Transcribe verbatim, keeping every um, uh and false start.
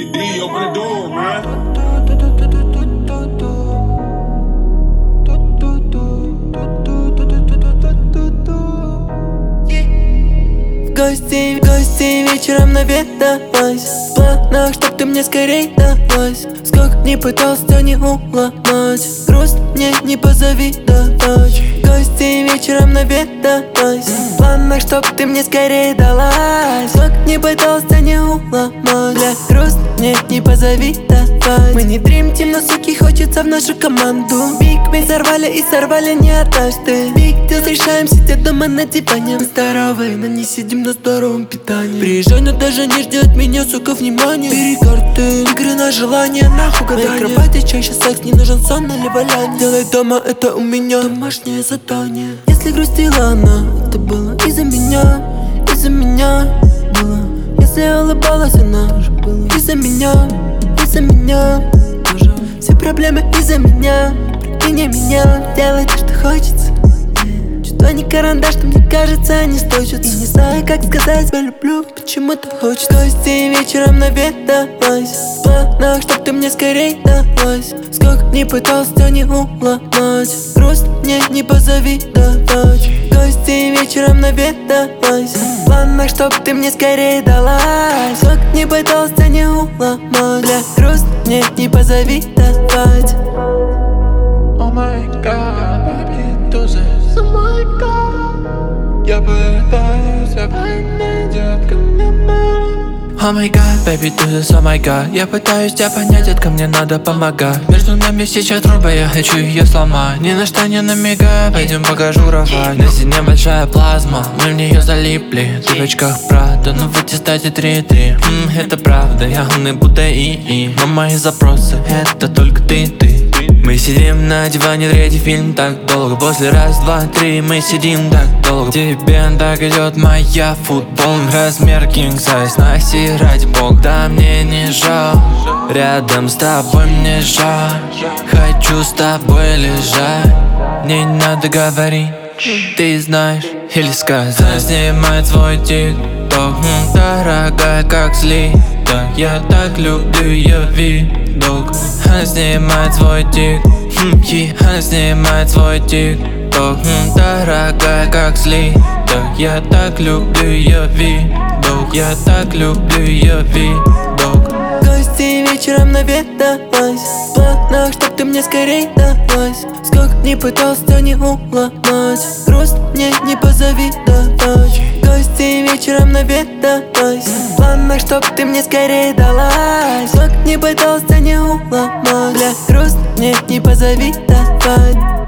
D, open the door, man. В гости, в гости вечером наведалась. В планах, чтоб ты мне скорей далась. Сколько не пытался не уломать. Грусть мне не позавидовать. В гости вечером наведалась. В планах, чтоб ты мне скорей далась. Сколько не пытался не уломать. Бля, грусть мне не позавидовать. Мы не дрим тим, но суки хочется в нашу команду. Биг мы сорвали и сорвали не однажды. Биг дел решаем, сидя дома на диване. Мы здоровые, но не сидим на здоровом питании. Приезжай, но даже не жди от меня, сука, внимания. Бери карты, игры на желание, нахуй гадание. В моей кровати чаще секс, не нужен сон или валяние. Делай дома, это у меня домашнее задание. Если грустила она, это было из-за меня. Из-за меня было. Если улыбалась она, было из-за меня. Из-за меня тоже. Все проблемы из-за меня. Прикинь, не меня, делай то, что хочется. Чувства не карандаш, что мне кажется, они сточатся. И не знаю, как сказать, тебя люблю, почему-то хочется. В гости вечером наведалась. В планах, чтоб ты мне скорей далась. Сколько не пытался не уломать. Грусть мне не позавидовать. В гости вечером наведалась. В планах, чтоб ты мне скорей далась. Сколько не пытался не уломать. Бля, грусть мне не позавидовать. Oh my god, baby, do this. Oh my god. Я пытаюсь понять, детка, мне надо. Oh my god, baby, do this, oh my god. Я пытаюсь тебя понять, детка, мне надо помогать. Между нами сейчас труба, я хочу ее сломать. Ни на что не намекай, пойдем покажу кровать. На стене большая плазма, мы в нее залипли. Ты в очках Прада, но в аттестате три-три. Ммм, это правда, я умный Будда и-и. Но мои запросы, это только ты, ты. Мы сидим на диване, третий фильм так долго. После раз, два, три мы сидим так долго. Тебе так идет моя футбол. Размер king size, носи ради бога. Да мне не жаль, рядом с тобой мне жаль. Хочу с тобой лежать, мне не надо говорить, ты знаешь или сказать. Снимай свой тик-ток, дорогая, как слиток. Я так люблю ее видок. Она снимает свой тик, она снимает свой тик-ток. Дорогая, как слиток. Я так люблю ее видок. Я так люблю ее видок. В гости вечером наведалась. В планах, чтоб ты мне скорей далась. Сколько не пытался не уломать. Грусть мне не позавидовать. В гости вечером наведалась. В планах, чтоб ты мне скорей далась. Сколько не пытался не уломать. Бля, грусть мне не позавидовать.